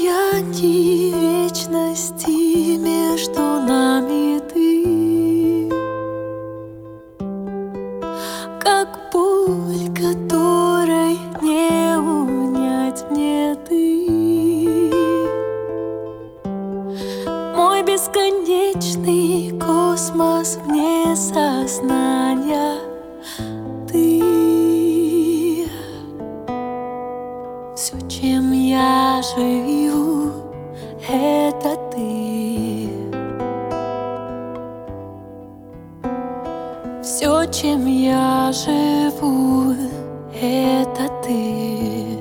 расстоянии вечности между нами ты, как боль, которой не унять мне ты. Мой бесконечный космос вне сознания ты. Все, чем я живу, это ты. Все, чем я живу, это ты.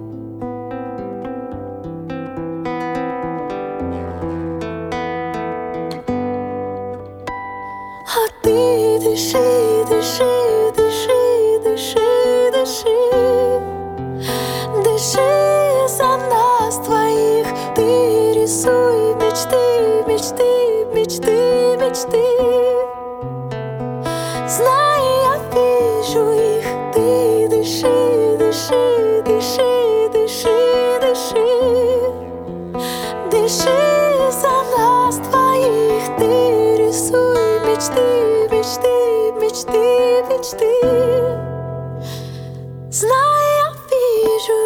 А ты дыши, дыши, дыши, дыши, дыши. Дыши за нас двоих, ты рисуй мечты, мечты, мечты, мечты. Знай, я вижу их, ты дыши, дыши, дыши, дыши, дыши. Дыши за нас двоих, ты рисуй мечты, мечты, мечты, мечты. Знай, я вижу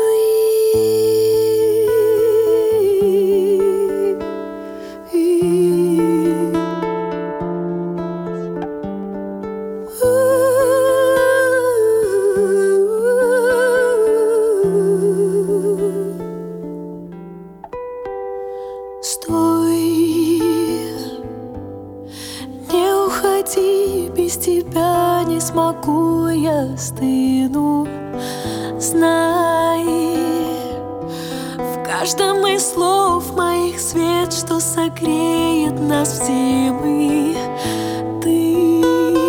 Стой, не уходи, без тебя не смогу, я стыну. Знай, в каждом из слов моих свет, что согреет нас в зимы. Ты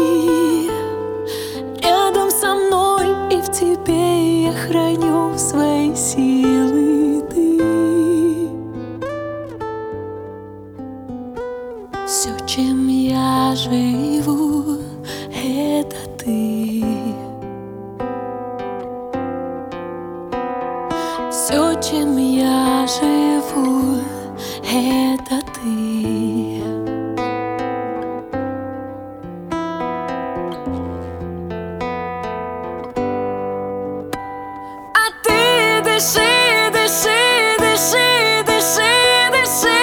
рядом со мной, и в тебе я храню свои силы. Ты все, чем я живу, это ты. Все, чем я живу, это ты. А ты дыши, дыши, дыши, дыши, дыши.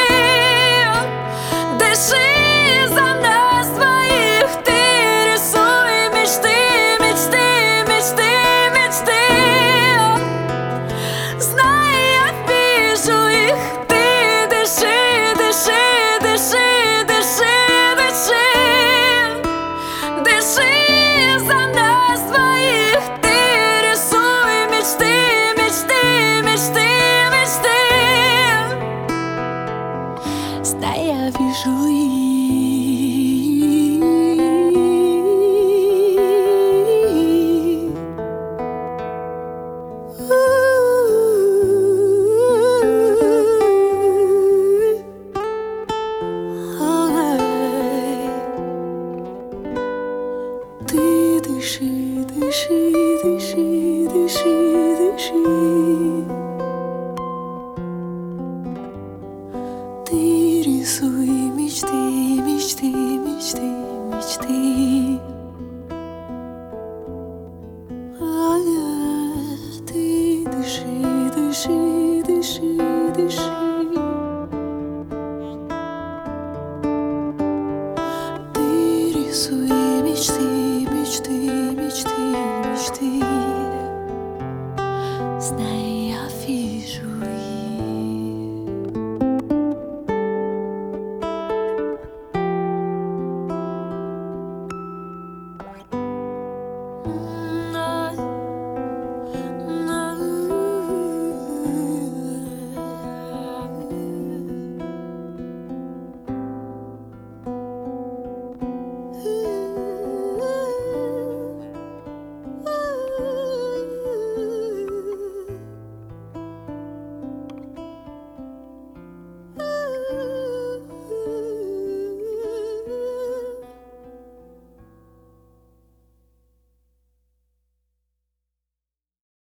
Дыши за нас двоих, ты рисуй мечты, мечты, мечты, мечты. Знай, я вижу их, ты дыши, дыши, дыши, дыши, дыши. Дыши за нас двоих, ты рисуй мечты, мечты, мечты, мечты. Знай, я вижу их. Ты дыши, дыши, дыши, дыши, дыши. Ты рисуй мечты, мечты, мечты, мечты.